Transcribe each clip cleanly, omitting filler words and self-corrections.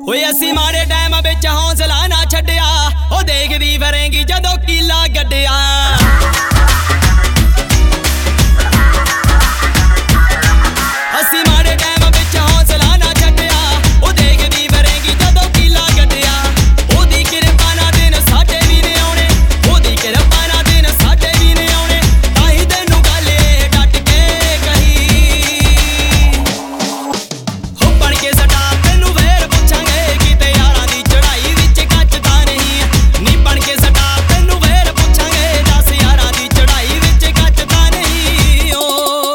ਓਏ ਅਸੀਂ ਮਾੜੇ ਟਾਈਮ ਵਿੱਚ ਹੌਸਲਾ ਨਾ ਛੱਡਿਆ, ਉਹ ਦੇਖਦੀ ਫਿਰੇਂਗੀ ਜਦੋਂ ਕੀਲਾ ਗੱਡਿਆ। ਅਸੀਂ ਮਾੜੇ ਟਾਈਮ ਵਿੱਚ ਹੌਸਲਾ ਨਾ ਛੱਡਿਆ, ਉਹ ਦੇਖਦੀ ਫਿਰੇਂਗੀ ਜਦੋਂ ਕੀਲਾ ਗੱਡਿਆ। ਉਹਦੀ ਕਿਰਪਾ ਨਾਲ ਦਿਨ ਸਾਡੇ ਵੀ ਨੇ ਆਉਣੇ, ਉਹਦੀ ਕਿਰਪਾ ਨਾਲ ਦਿਨ ਸਾਡੇ ਵੀ ਨੇ ਆਉਣੇ। ਤਾਂ ਹੀ ਤੈਨੂੰ ਗੱਲ ਇਹ ਡਟ ਕੇ ਕਹੀ, ਹੋ ਬਣ ਕੇ ਸਟਾ ਤੈਨੂੰ ਫੇਰ ਪੁੱਛਾਂਗੇ, ਕਿਤੇ ਯਾਰਾਂ ਦੀ ਚੜਾਈ ਵਿੱਚ ਕੱਚ ਤਾਂ ਨਹੀਂ। ਨੀ ਬਣ ਕੇ ਸਟਾ ਤੈਨੂੰ ਫੇਰ ਪੁੱਛਾਂਗੇ, 10 ਯਾਰਾਂ ਦੀ ਚੜਾਈ ਵਿੱਚ ਕੱਚ ਤਾਂ ਨਹੀਂ। ਓ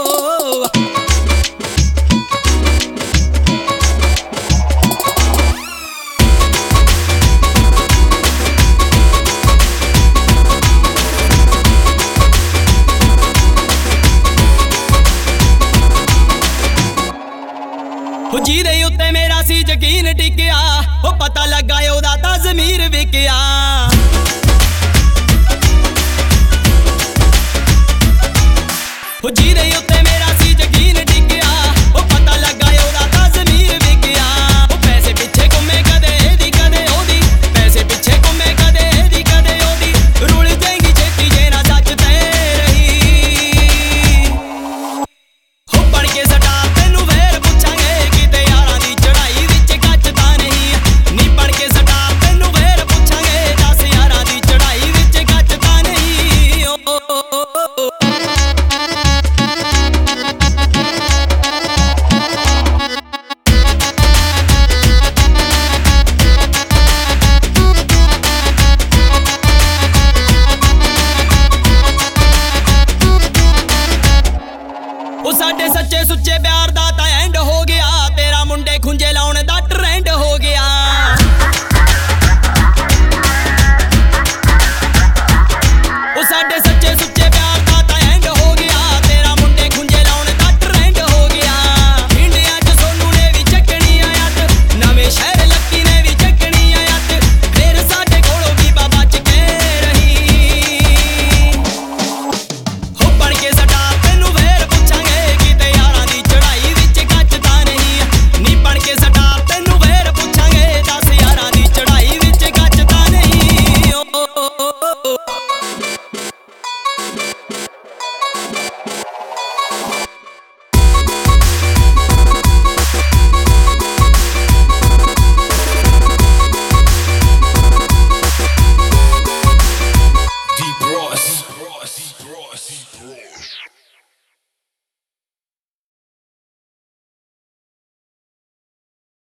ਜਿਹਦੇ ਉੱਤੇ ਮੇਰਾ ਸੀ ਯਕੀਨ ਟਿਕਿਆ, ਉਹ ਪਤਾ ਲੱਗਾ ਉਹਦਾ ਤਾਂ ਜ਼ਮੀਰ ਵਿਕਿਆ। ਜਿਹਦੇ ਉੱਤੇ